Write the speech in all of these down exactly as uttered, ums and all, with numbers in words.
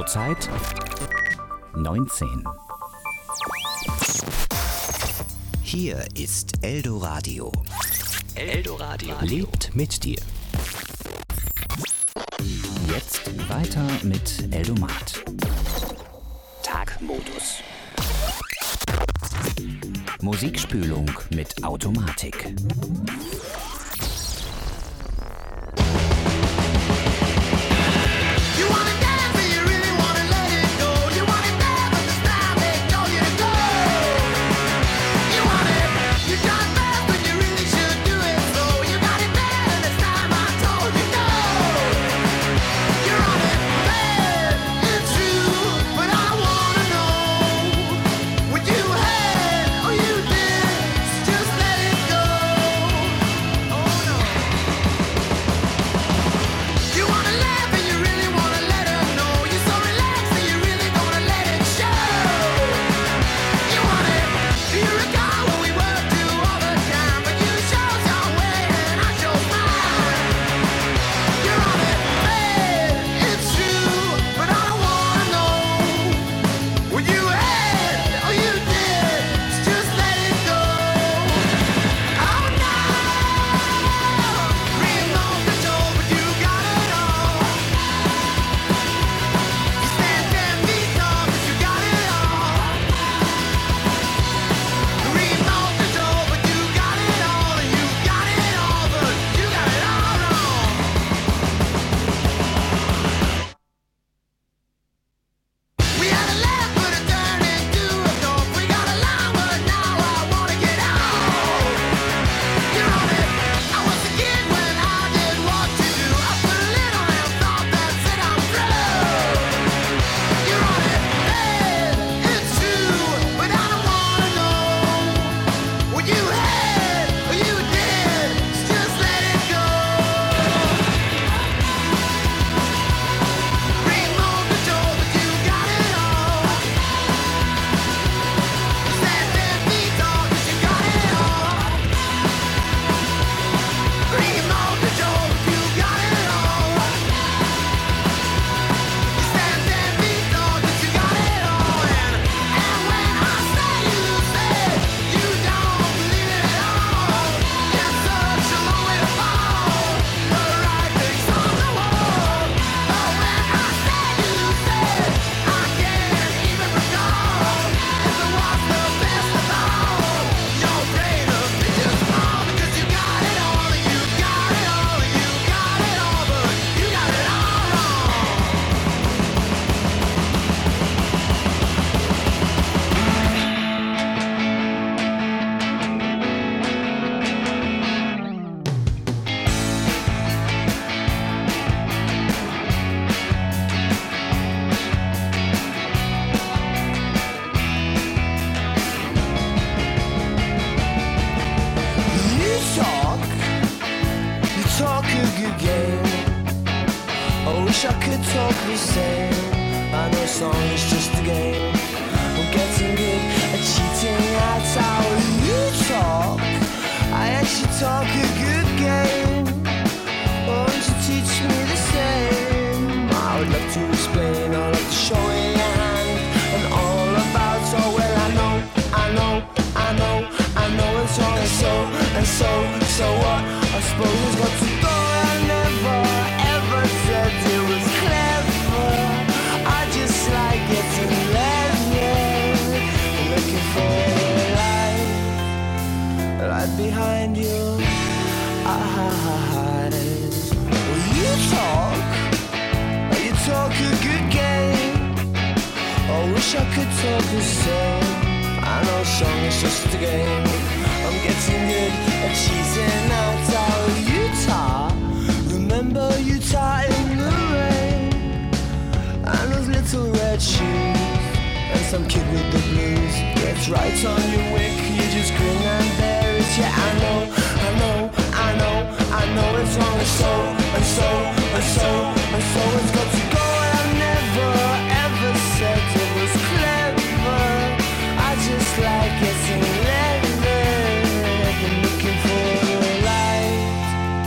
Uhrzeit neunzehn. Hier ist Eldoradio. Eldoradio lebt mit dir. Jetzt weiter mit Eldomat. Tagmodus. Musikspülung mit Automatik.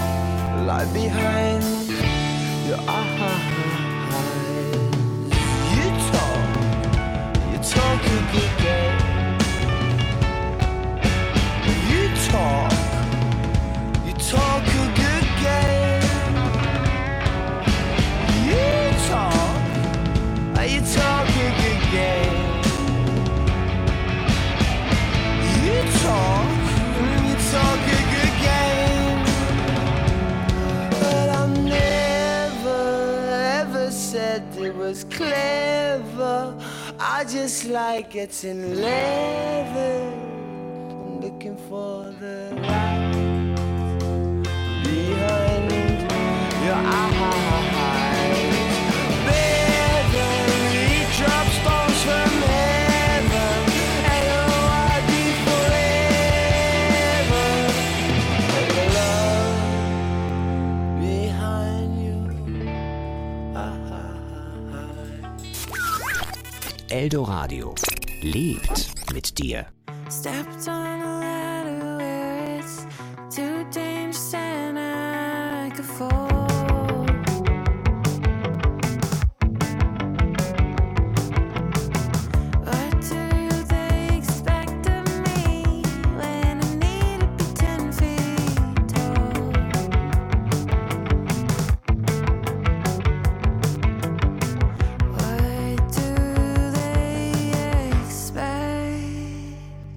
Behind your eyes, talk a good game. You talk, you talk a good game. You talk, you talk a good game. You talk, you talk a good game. But I never ever said it was clever. I just like getting leather. I'm looking for the light behind your eyes. Better drop stones from heaven. And oh, I'd be forever. And the love behind you. Eldoradio lebt mit dir. Stepped on a ladder where it's too dangerous and I could fall. What do they expect of me when I need to be ten feet tall? What do they expect?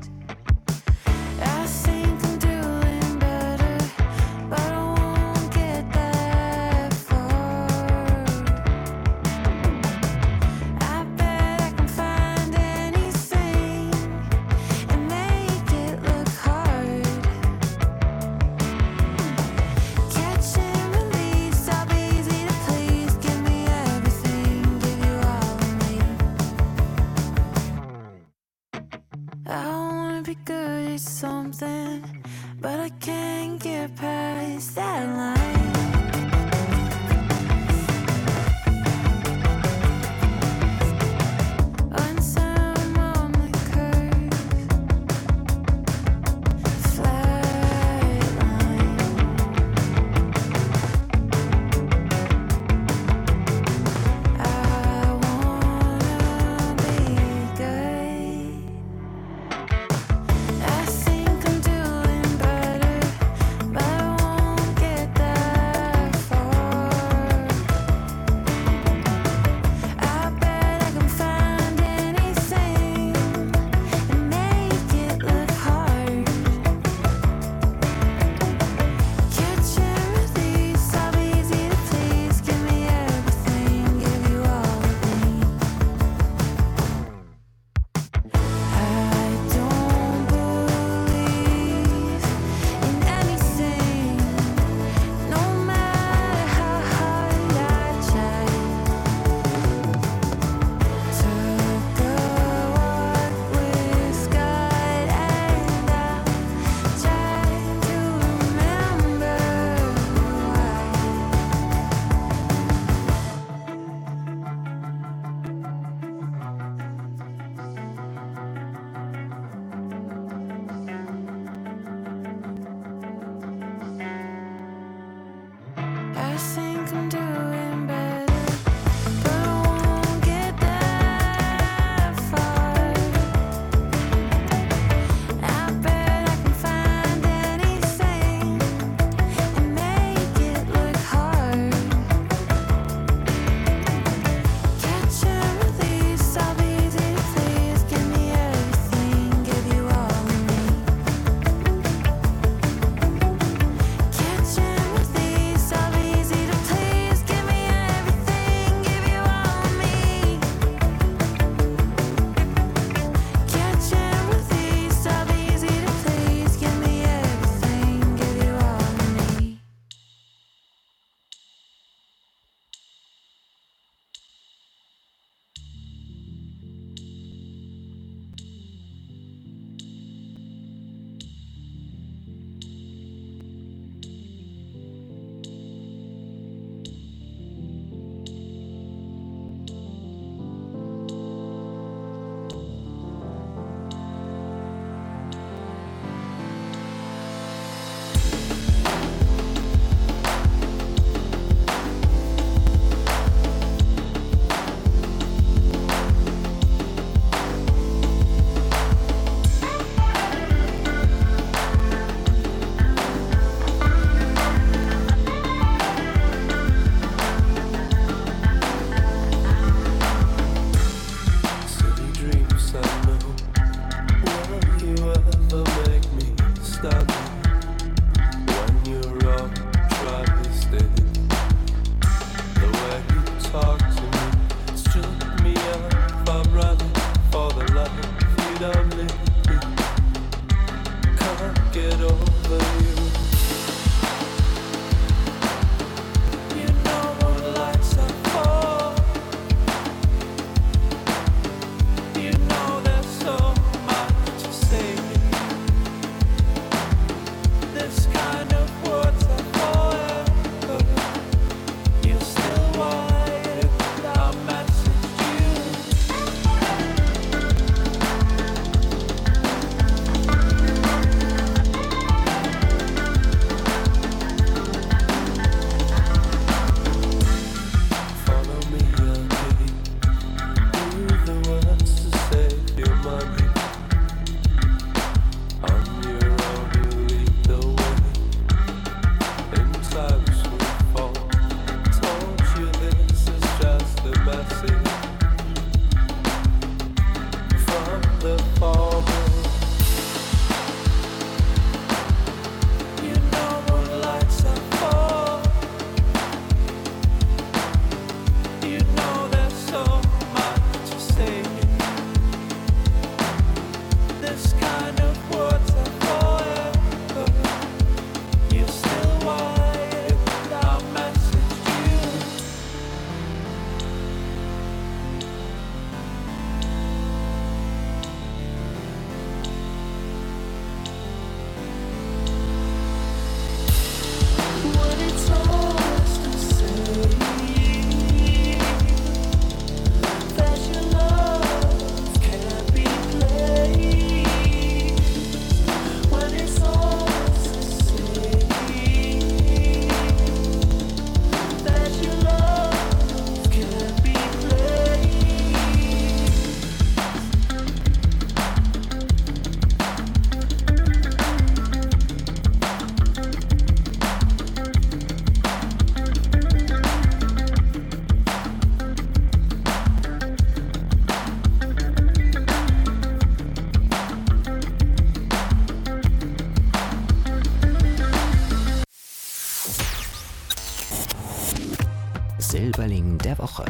I think I'm doing better, but I won't get that far. I bet I can find anything and make it look hard. Catch and release, I'll be easy to please. Give me everything, give you all of me. I wanna be good at something, but I can't get past that line. Once I'm on the curve, flat line. I wanna be good. I think I'm doing better, but I won't get that far. I bet I can find anything and make it look hard. Catch and release, I'll be easy to please. Give me everything, give you all of me. I don't believe in anything, no matter how hard I try. Took a walk with God and I tried to remember why. I think I'm doing better, but I won't get that far. I bet I can find anything and make it look hard. Catch and release, I'll be easy to please. Give me everything, give you all of me. Catch and release, I'll be easy to please. Give me Silberling der Woche.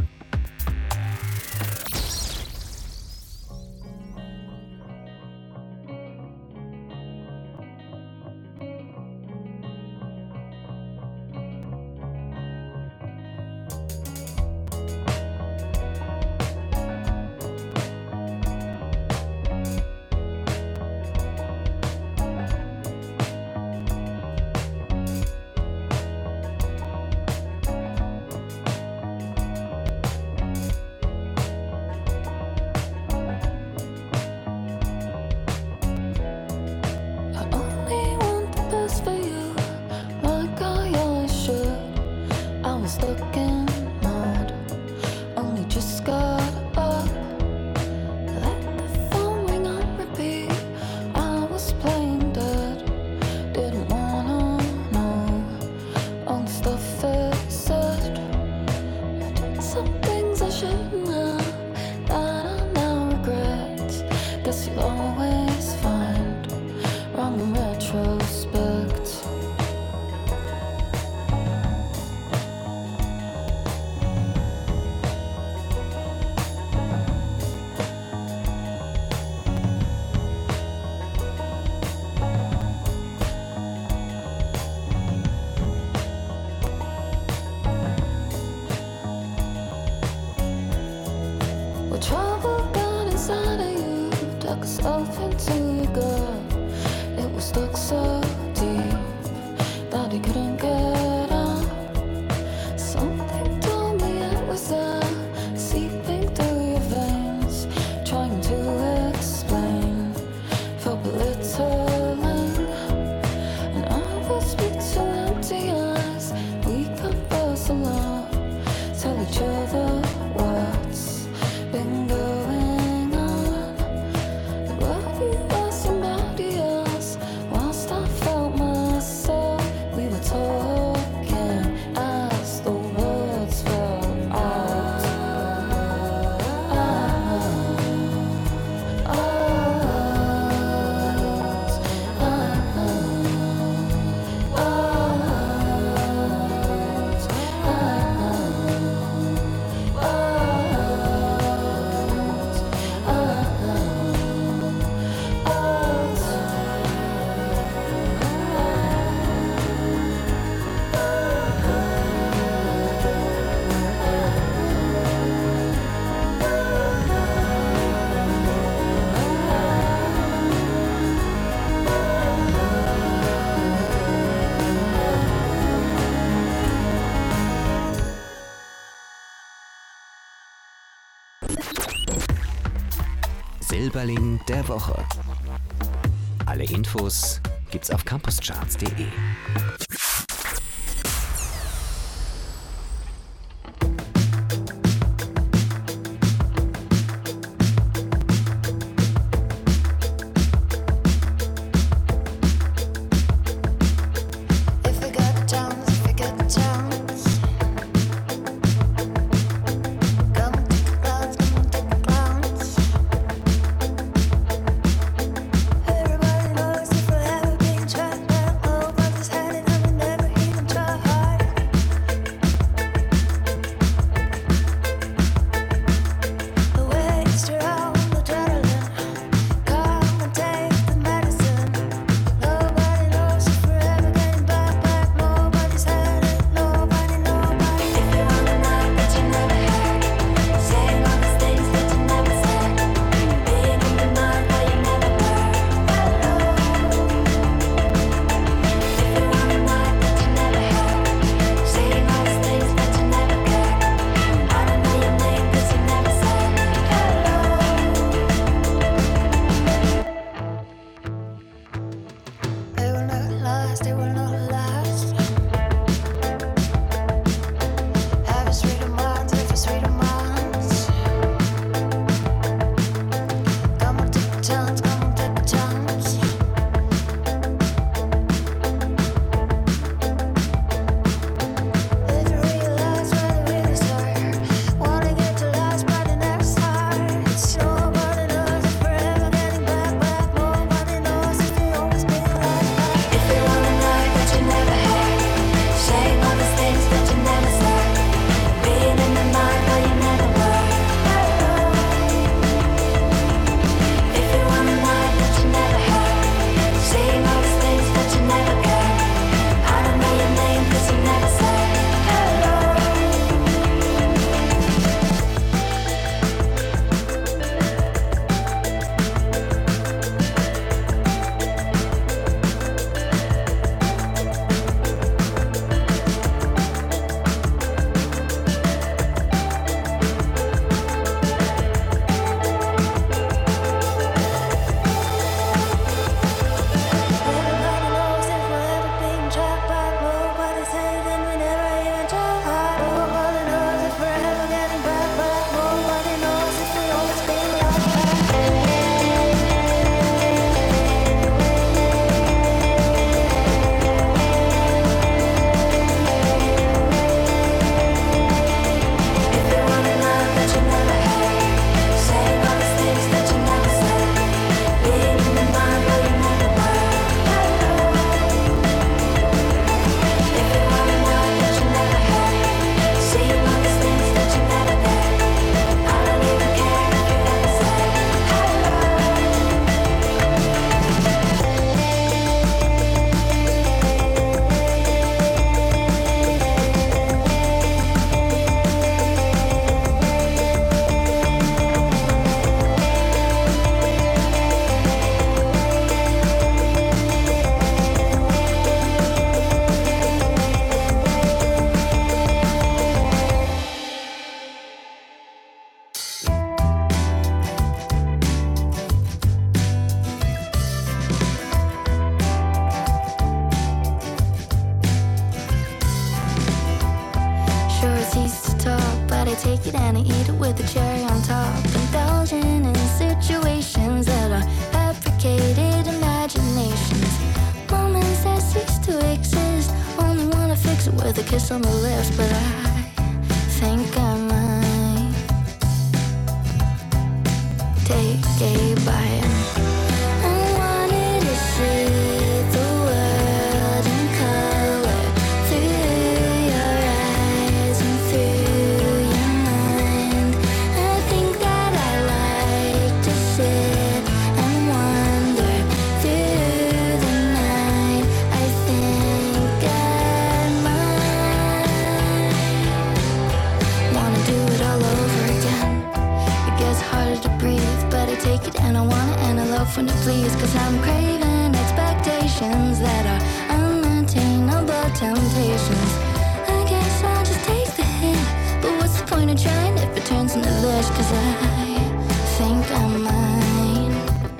Silberling der Woche. Alle Infos gibt's auf campuscharts punkt de. Everybody knows if I ever been trapped, well, oh, what is hiding under sure it's easy to talk, but I take it and I eat it with a cherry on top. Indulging in situations that are fabricated imaginations. Moments that cease to exist. Only wanna fix it with a kiss on the lips, but I think I might take a bite. I wanted to see the world in color through your eyes and through your mind. I think that I like to sit and wander through the night. I think I might wanna do it all over again. It gets harder to breathe, but I take it and I want it and I love when it please. Cause I'm craving expectations that are unattainable temptations. I guess I'll just take the hit, but what's the point of trying if it turns into this? Cause I think I might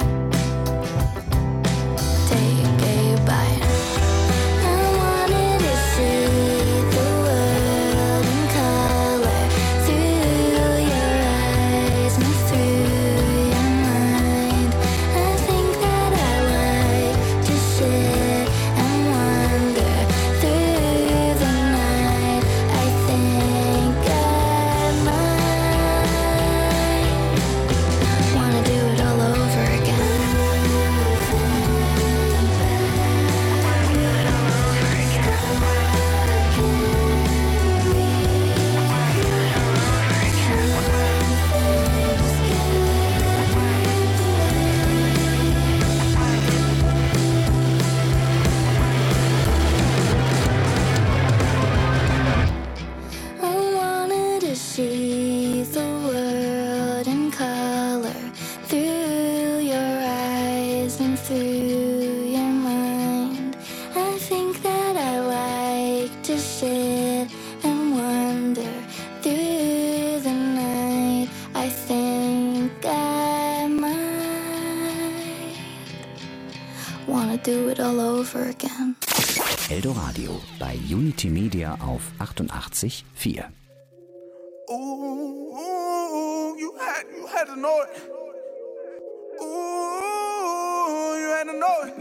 take a bite. I wanted to see the world in color through your eyes and through your mind. I think that I like to sit and wander through the night. I think I might wanna do it all over again. I wanted to see the world in color through your eyes and through your mind. I think that I like to sit and wander through the night. I think I might wanna do it all over again. Eldoradio bei Unity Media auf achtundachtzig Komma vier. Ooh, ooh, you had, you had to know it. Ooh, you had to know it.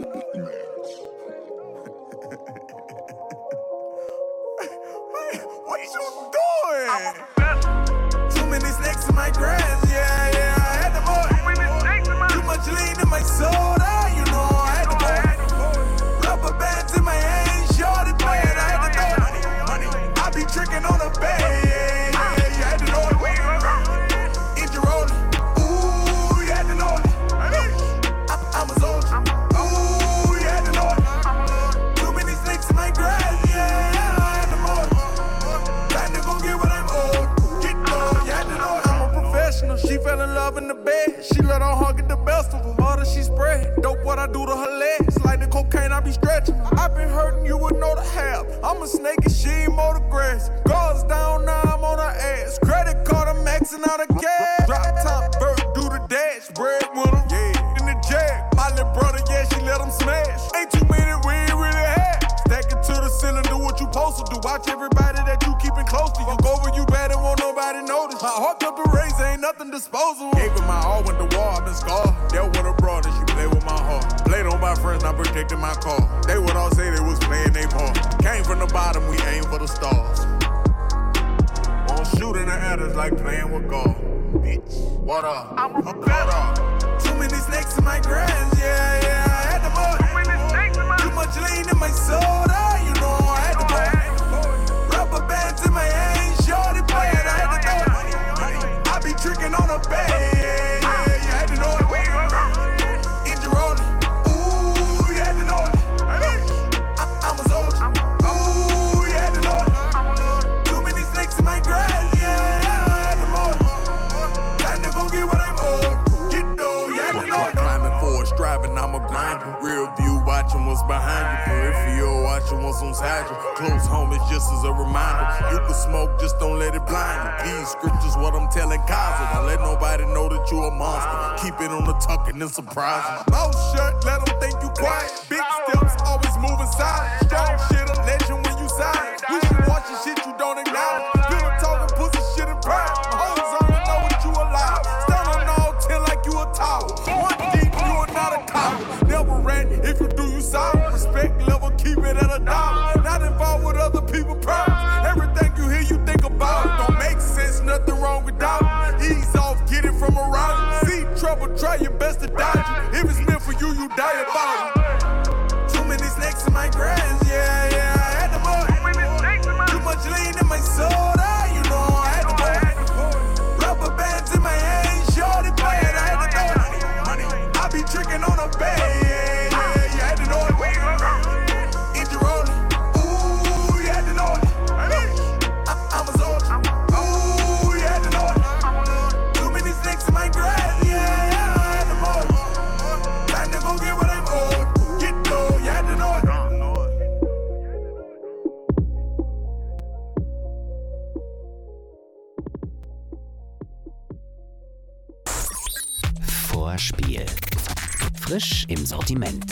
What you doing? Too many snakes in my grass, yeah, yeah, I had to know it. Too much lean in my soda, you know I had to know it. Rubber bands in my hands, shorty playing, I had to know it. I be tricking on the bed, yeah, yeah, you had to know it. Injury rolling, ooh, you had to know it. I'm, I'm a soldier, ooh, you had to know it. Too many snakes in my grass, yeah, yeah, I had to know it. Time to go get what I'm owed, get low, you had to know it. I'm a professional, she fell in love in the bed. She let her heart get the best of her. Mother, she spread. Dope, what I do to her legs. Like the cocaine, I be stretching. I been hurting, you would know the half. I'm a snake and she ain't mow the grass. Girls down, now I'm on her ass. Credit card, I'm maxing out a gas. Drop top, bird, do the dash. Bread winner, yeah. In the jag. My little brother, yeah, she let him smash. Ain't too many we ain't really had. Stack it to the ceiling, do what you supposed to do. Watch everybody that you keeping close to you. Go where you better, won't nobody notice. My heart kept the raise, ain't nothing disposable. Gave it my all, went to war, I've been scarred. Dealt with a broad and she played with my heart. Played on my friends, not protecting my car. They would all say they was playing their part. Came from the bottom, we aim for the stars. Won't shoot in the air, it's like playing with God. Bitch, what up? I'm a better. Too many snakes in my grass, yeah, yeah, I had to boy. Too much lean in my soda, you know I had to boy. Rubber bands in my hands, shorty playing, I had to know it. I be tricking on a bed, yeah, yeah, you had to know it. Injury rolling, ooh, you had to know it. I, I'm a soldier, ooh, you had to know it. Too many snakes in my grass, yeah, yeah, I had to know it. Time to go get what I'm owed. Get though, you had to know it. Climbing forward, striving, I'm a grinder. Real view, watching what's behind you. Peripheral, watching what's on side you. Close home is just as a reminder. You can smoke, just don't let it blind you. These scriptures, what I'm telling Kaza. Don't let nobody know that you a monster. Keep it on the tucking and surprising. Mouth shut, let them think you quiet. Big steps, always moving silent. Strong shit, a legend when you silent. We should watch the shit you don't acknowledge. try your best to dodge it. If it's meant for you, you die about it. Too many snakes in my grass, yeah, yeah, I had to more. Too much lean in my soda, you know I had to more. Rubber bands in my hands, shorty playing, I had to know. I be tricking on a bed, yeah, yeah, you had to know it. Engine rolling, ooh, you had to know it. I- I'm a soldier, ooh, you had to know it. Too many snakes in my grass, yeah, yeah, I had to more. Time to go get what I'm owed. Get low, you had to know it. Vorspiel. Frisch im Sortiment.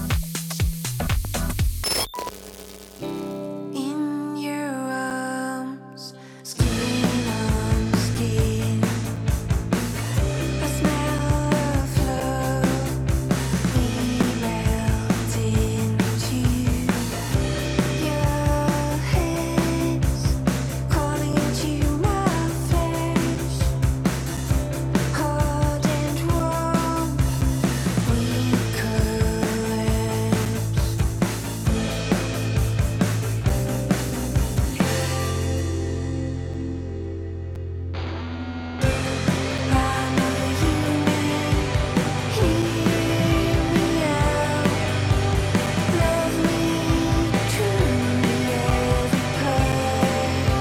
In your arms, skin on skin, I smell of love. We melt into your hands, calling into my flesh, hard and warm. We collapse. I know you may hear me out. Love me truly, every part.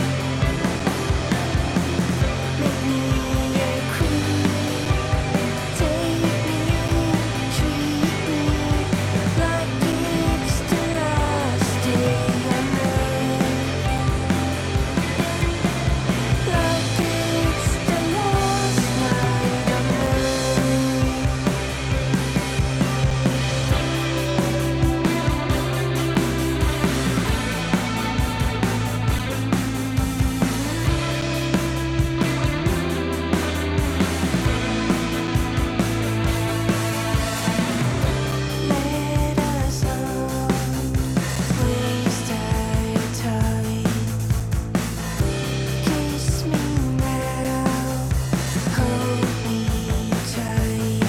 Make me your queen. Take me, treat me like it's the last day on earth. Like it's the last night on earth. Let us all waste our time. Kiss me now, hold me tight.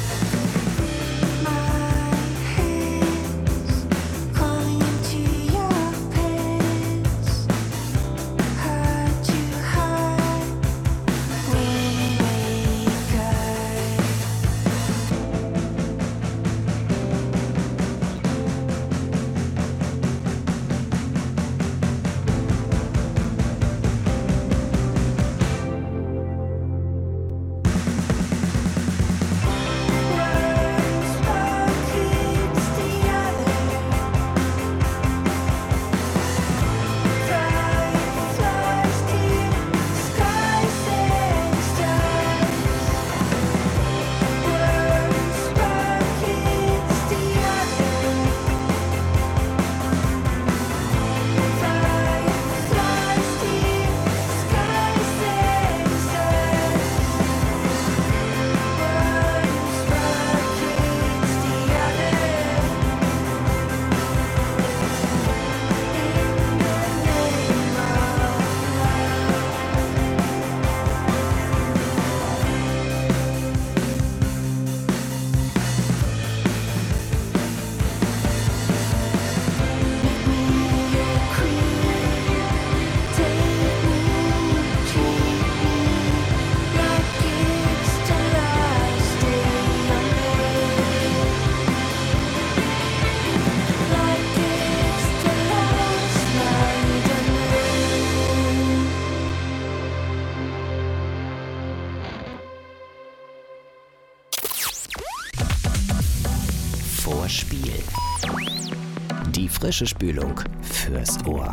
My hands calling into your pants. Hard to hide when we wake up. One spark hits the other. Fireflies dim skies and stars. One spark hits the other. Fireflies dim skies and stars. One spark hits the other. In the name Make me your queen. Take me, treat me like it's the last day on earth. Like it's the last night on earth. Vorspiel. Die frische Spülung fürs Ohr.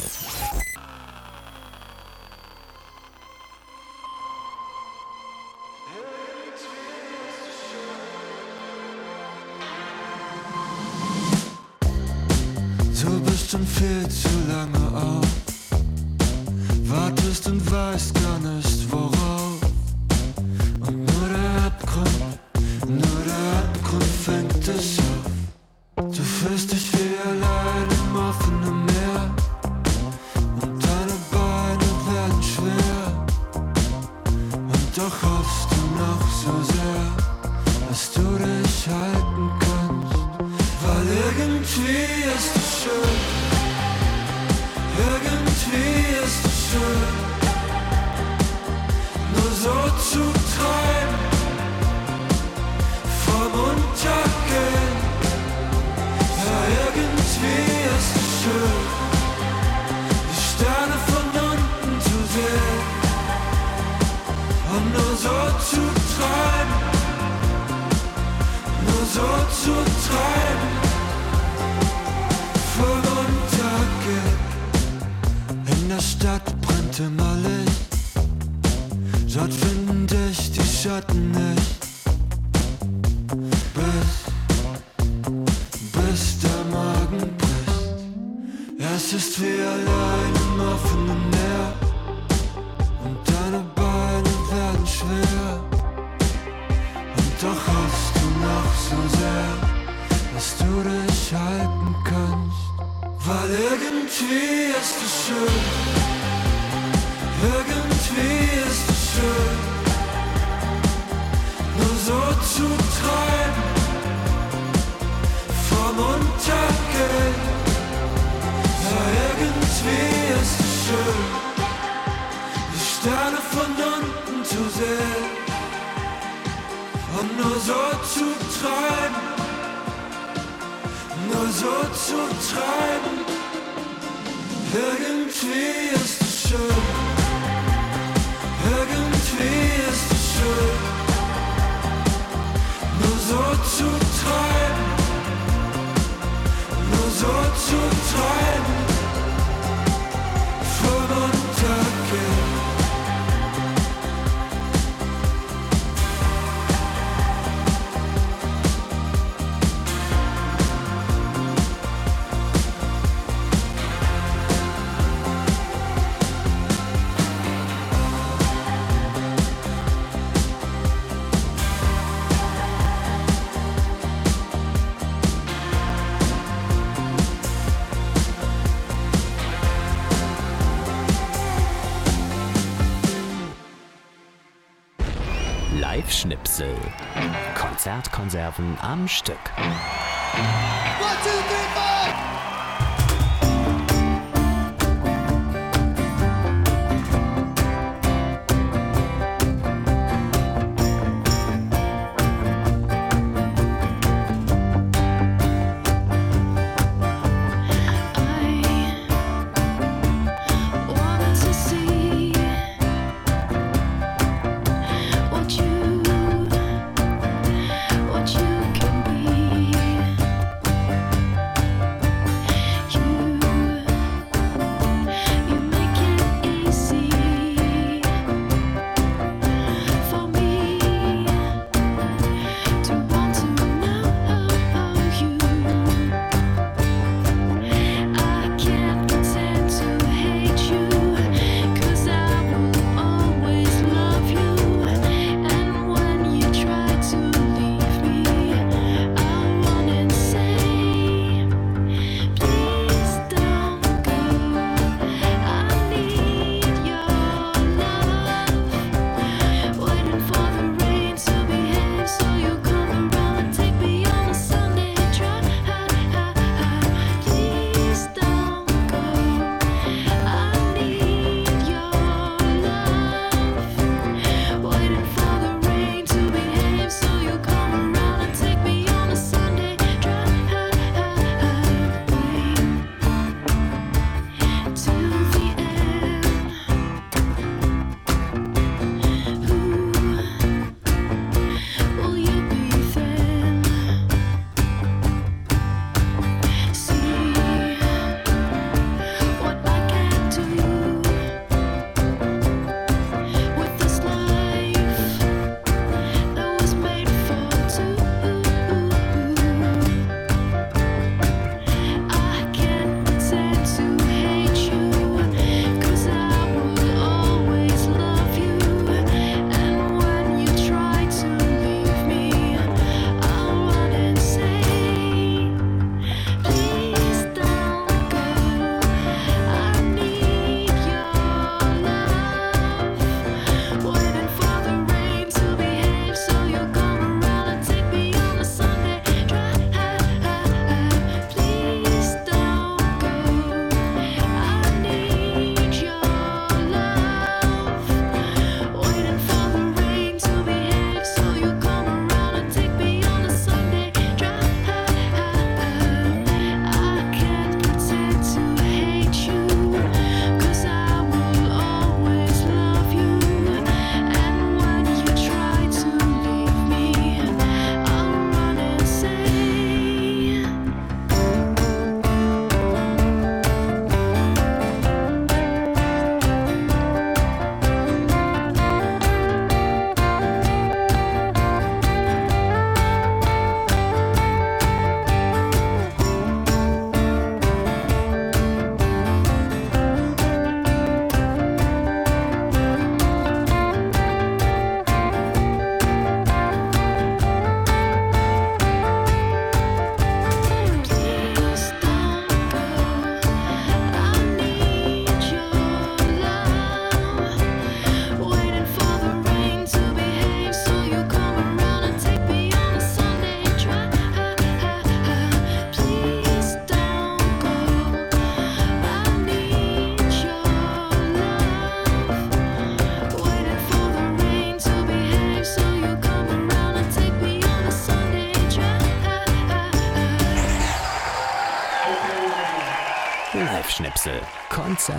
Du bist schon viel zu lange auf, wartest und weißt gar nicht worauf. Und nur der Abgrund, nur der Abgrund fängt dich auf. Du fühlst dich wie allein im offenen Meer und deine Beine werden schwer. Und doch hoffst du noch so sehr. zu treiben, voll untergeht. In der Stadt brennt immer Licht, dort finden dich die Schatten nicht. Bis, bis der Magen bricht. Es ist wie allein im offenen Meer und deine Beine werden schwer. Und doch hoffst du noch so sehr, dass du dich halten kannst. Weil irgendwie ist es schön, irgendwie ist es schön, nur so zu treiben, vom Untergehen. Ja, irgendwie ist es schön, die Sterne von unten zu sehen und nur so zu treiben, nur so zu treiben. Irgendwie ist es schön, irgendwie ist es schön, nur so zu treiben, nur so zu treiben, vom Untergehen. Live-Schnipsel. Konzertkonserven am Stück. One, two, three, four. What you can be.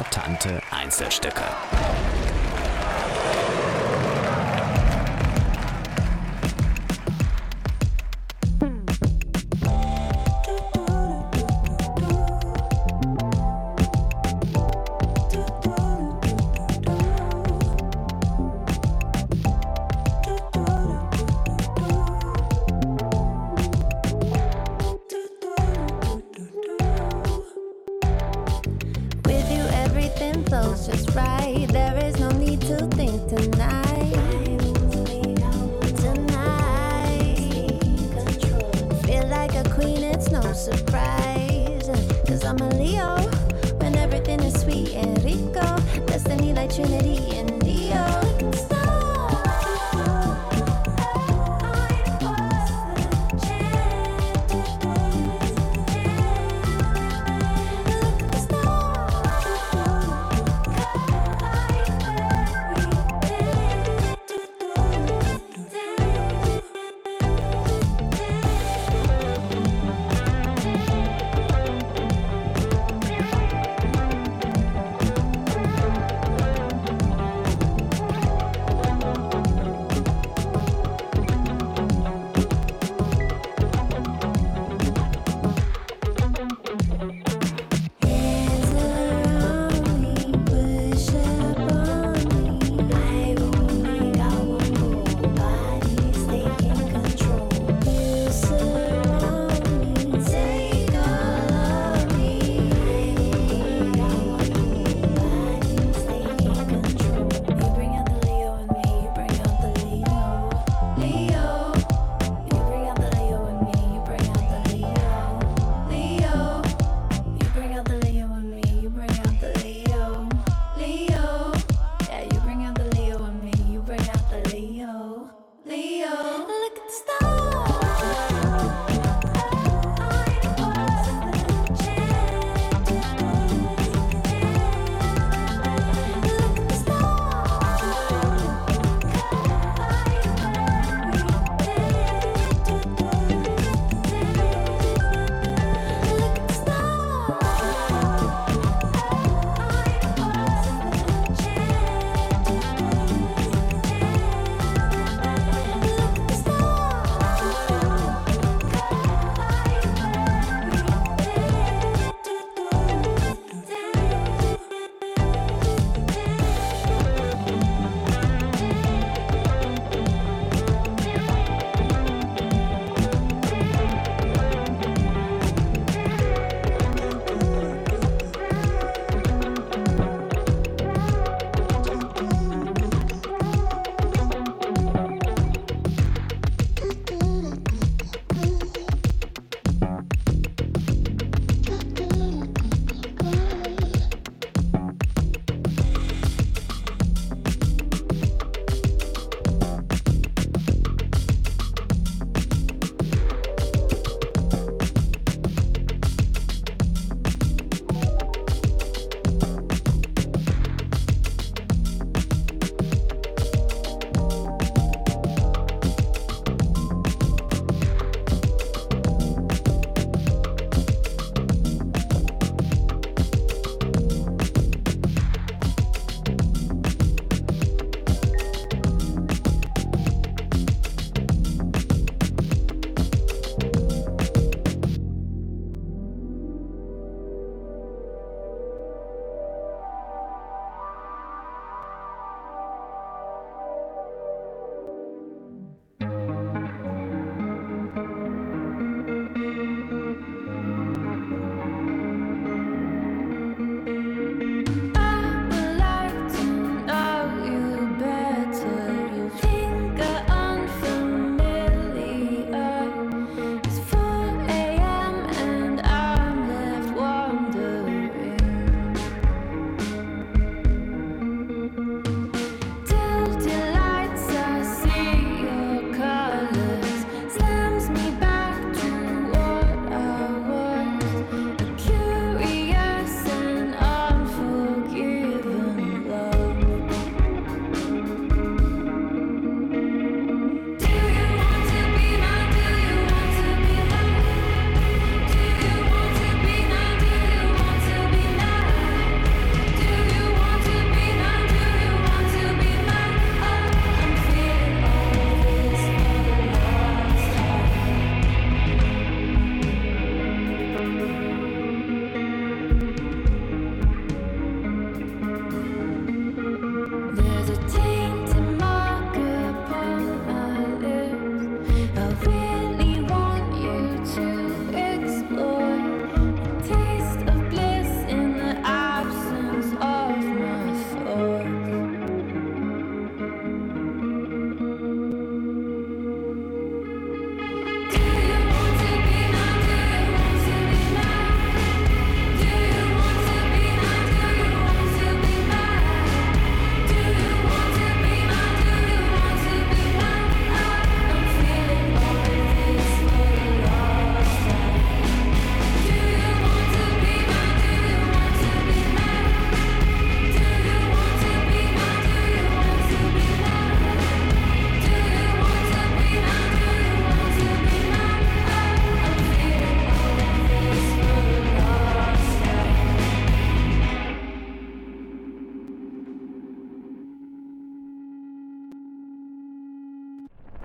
eklatante Einzelstücke. Flows just right. There is no need to think tonight. Tonight, feel like a queen, it's no surprise. Cause I'm a Leo, when everything is sweet and rico. Destiny like Trinity and Neo.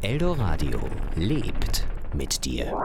Eldoradio lebt mit dir.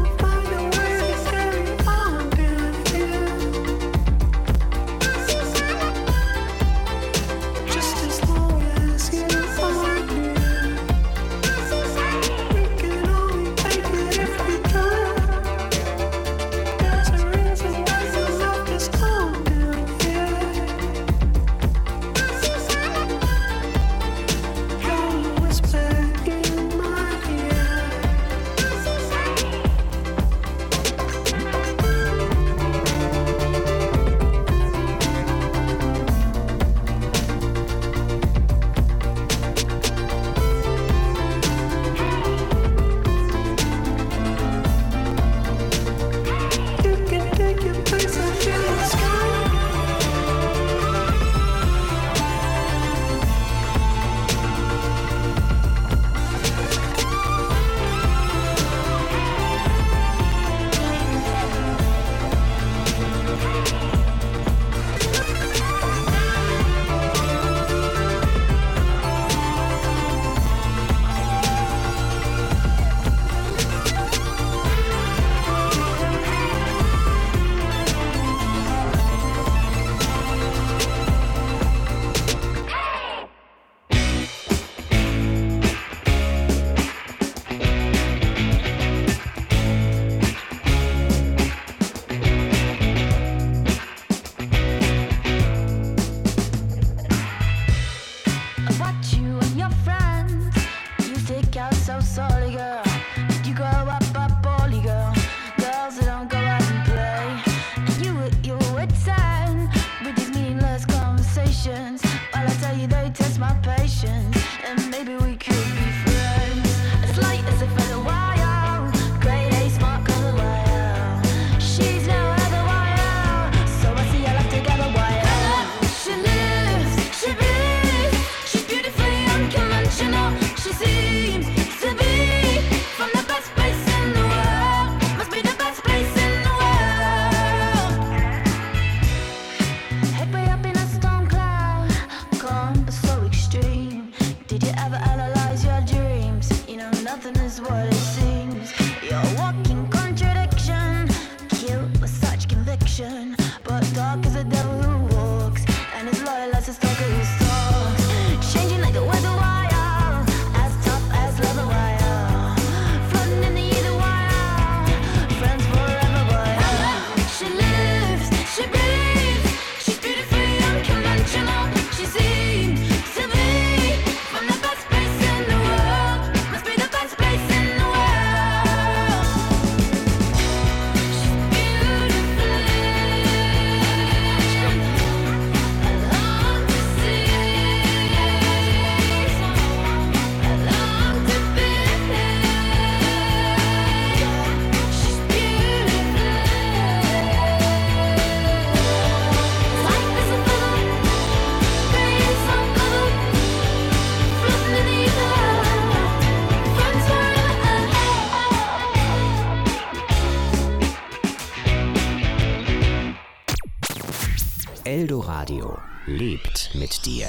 Thank you. Eldoradio lebt mit dir.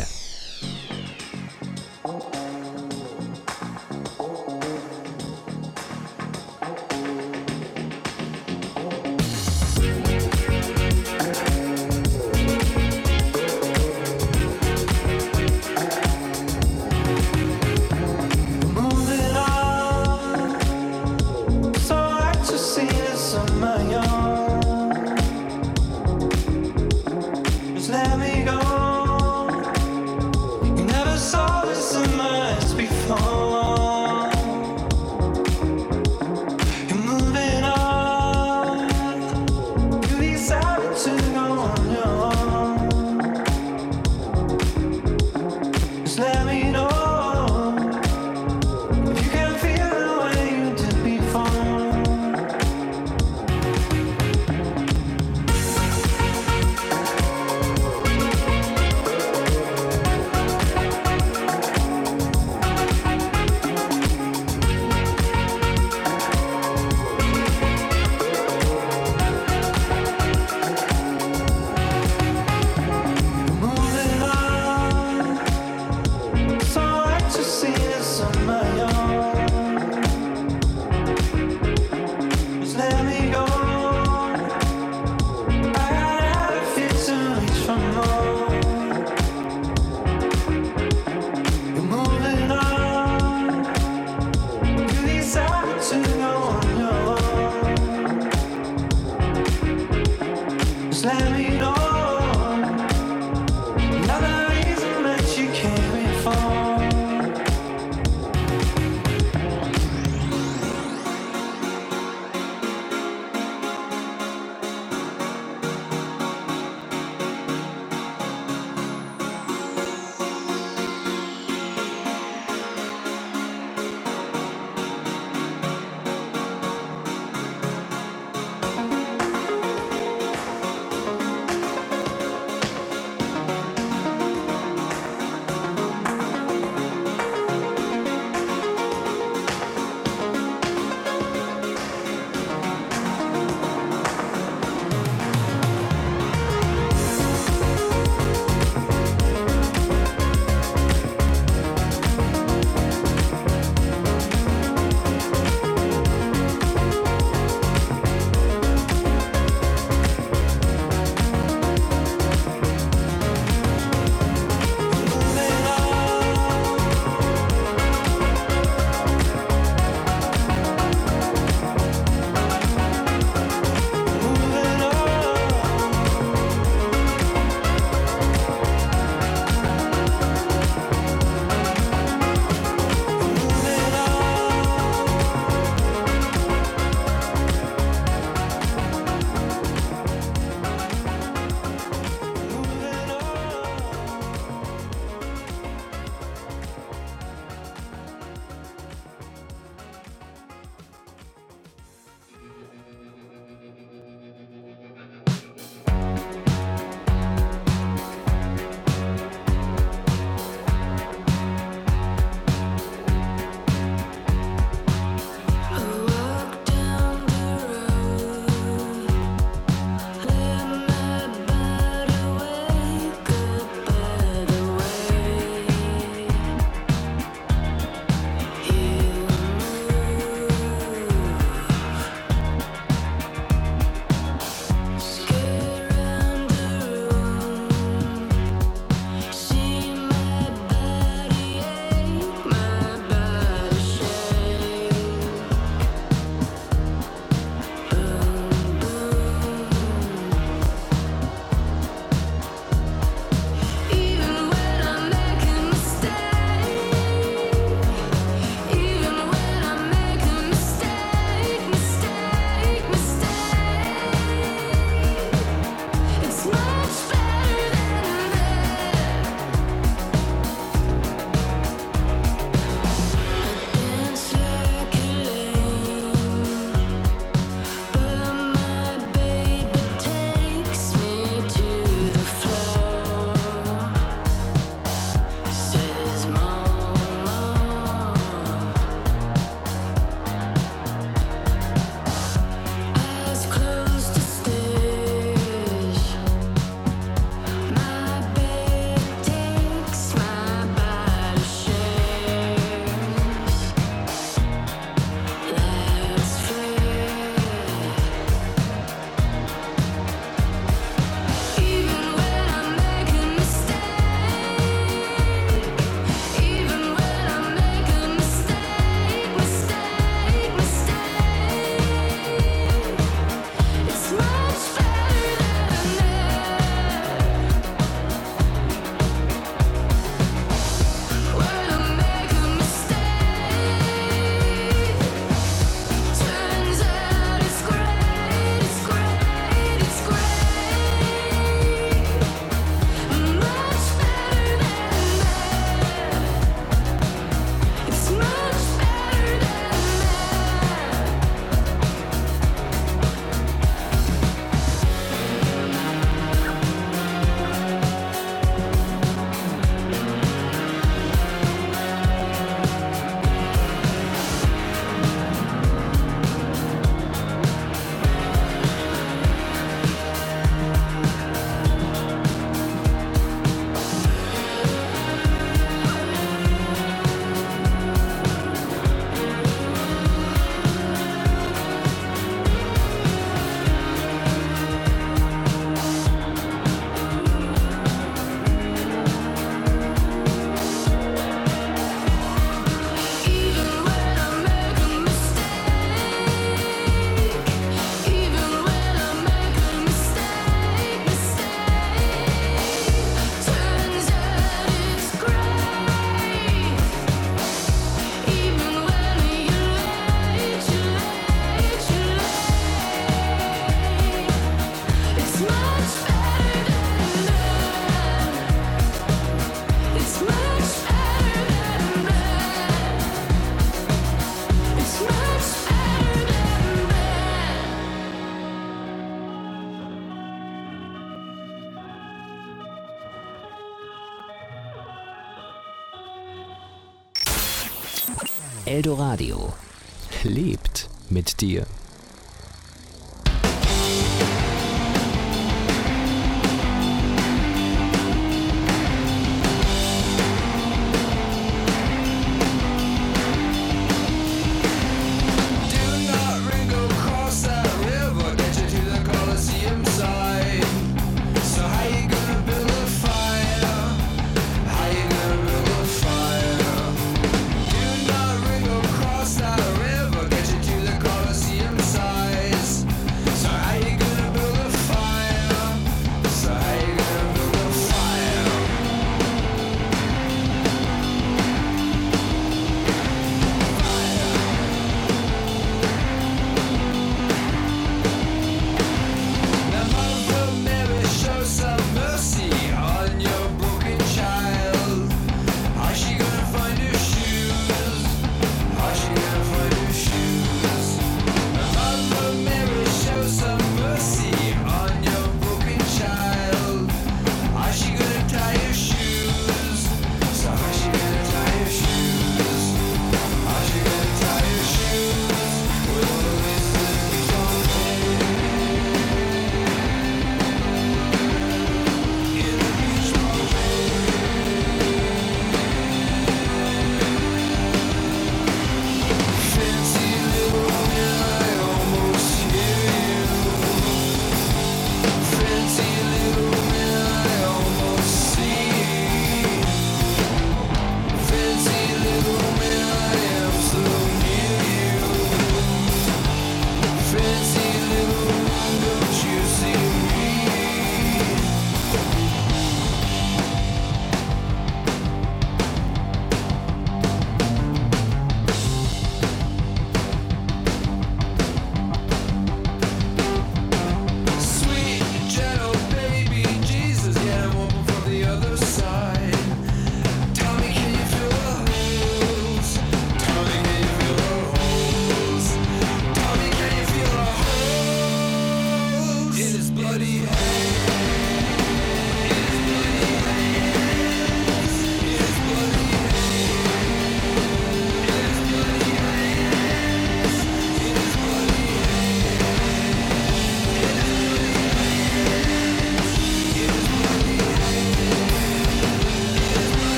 Eldoradio lebt mit dir.